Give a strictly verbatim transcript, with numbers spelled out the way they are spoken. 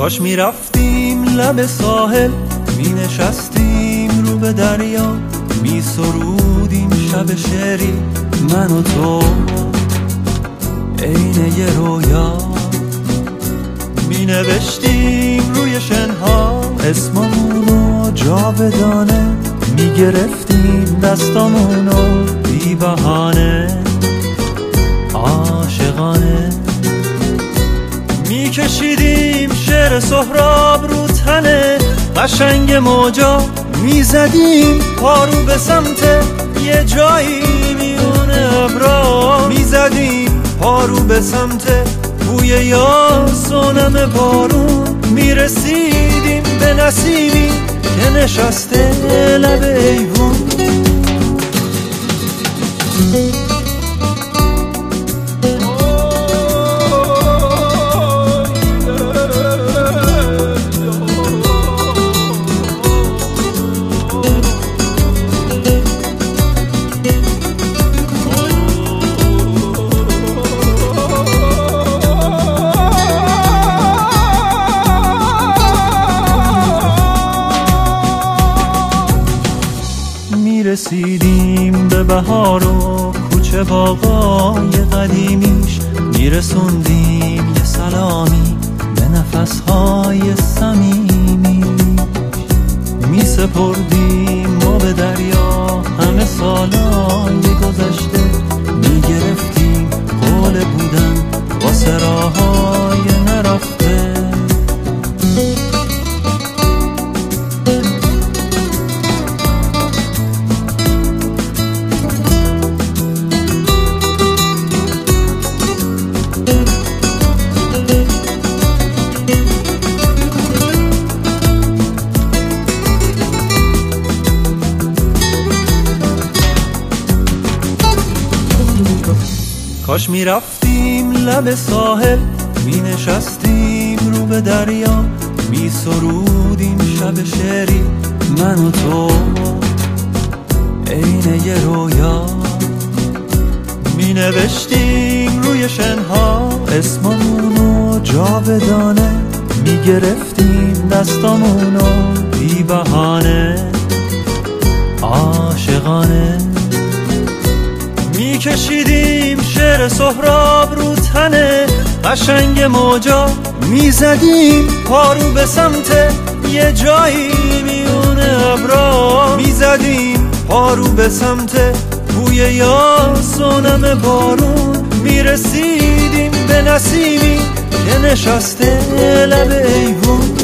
کاش میرفتیم لب ساحل، می نشستیم رو به دریا، می سرودیم شب شعری من و تو عین یه رویا، می نوشتیم روی شنها اسممونو جاودانه، می گرفتیم دستامونو بی بهانه عاشقانه، می کشیدیم شعر سهراب رو تنه قشنگ موجا، می زدیم پارو به سمت یه جایی میونه ابرا، می زدیم پارو به سمت بوی یاس و نم بارون، می رسیدیم به نسیمی که نشسته لب ایوون. رسیدیم به بهار و کوچه باغای قدیمیش، میرسوندیم یه سلامی به نفسهای صمیمیش، میسپردیم ما به دریا همه سالای گذشته، میگرفتیم قول بودن واسه راههای نرفته. کاش میرفتیم لب ساحل، می نشستیم رو به دریا، می سرودیم شب شعری من و تو عین یه رویا، می نوشتیم روی شنها اسممونو جاودانه، می گرفتیم دستامونو بی بهانه عاشقانه، می کشیدیم شعر سهراب رو تنه قشنگ موجا، می زدیم پارو به سمت یه جایی میونه ابرا، می زدیم پارو به سمت بوی یاس و نم بارون، می رسیدیم به نسیمی که نشسته لب ایوون.